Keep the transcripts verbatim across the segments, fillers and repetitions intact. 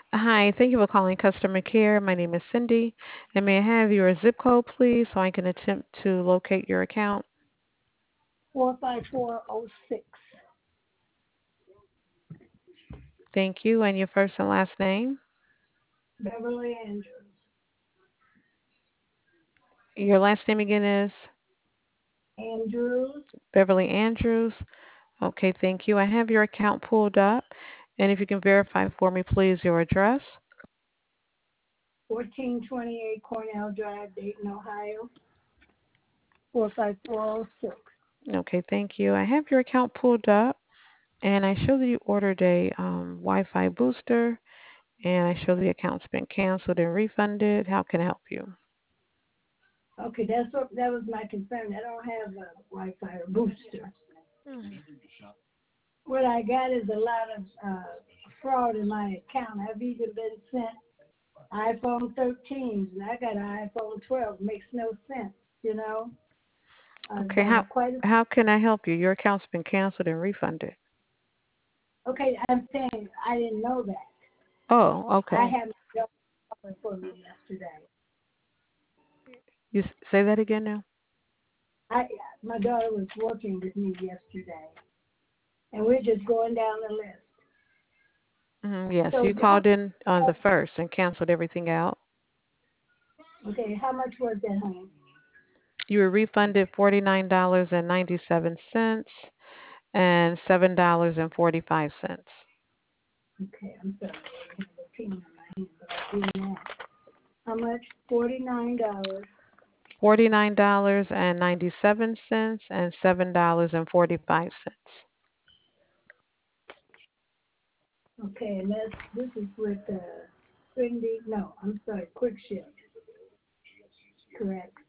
Hi, thank you for calling customer care. My name is Cindy, and may I have your zip code, please, so I can attempt to locate your account? four five four oh six. Thank you, and your first and last name. Beverly Andrews. Your last name again is Andrews. Beverly Andrews. Okay, thank you. I have your account pulled up, and if you can verify for me, please, your address. fourteen twenty-eight Cornell Drive, Dayton, Ohio. four five four oh six. Okay, thank you. I have your account pulled up, and I show that you ordered a um, Wi-Fi booster, and I show the account's been canceled and refunded. How can I help you? Okay, that's what that was my concern. I don't have a Wi-Fi or booster. Mhm. What I got is a lot of uh, fraud in my account. I've even been sent iPhone thirteens, and I got an iPhone twelve. Makes no sense, you know. I've Okay, done how quite a. how can I help you? Your account's been canceled and refunded. Okay, I'm saying I didn't know that. Oh, I okay. had my daughter for me yesterday. You s- say that again now? I my daughter was working with me yesterday, and we're just going down the list. Hmm, yes, So you how, called in on the first and canceled everything out. okay, how much was that, honey? You were refunded forty-nine dollars and ninety-seven cents and seven dollars and forty-five cents. Okay, I'm sorry, I have a pen in my hand, but I do that. How much? Forty-nine dollars. Forty-nine dollars and ninety-seven cents and seven dollars and forty-five cents. Okay, and that's this is with uh, Cindy. No, I'm sorry, Quick Ship. Correct.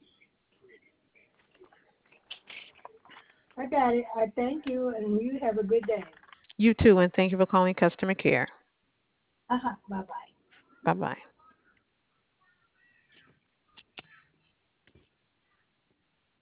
I got it. I thank you, and you have a good day. You too, and thank you for calling customer care. Uh huh. Bye bye. Bye bye.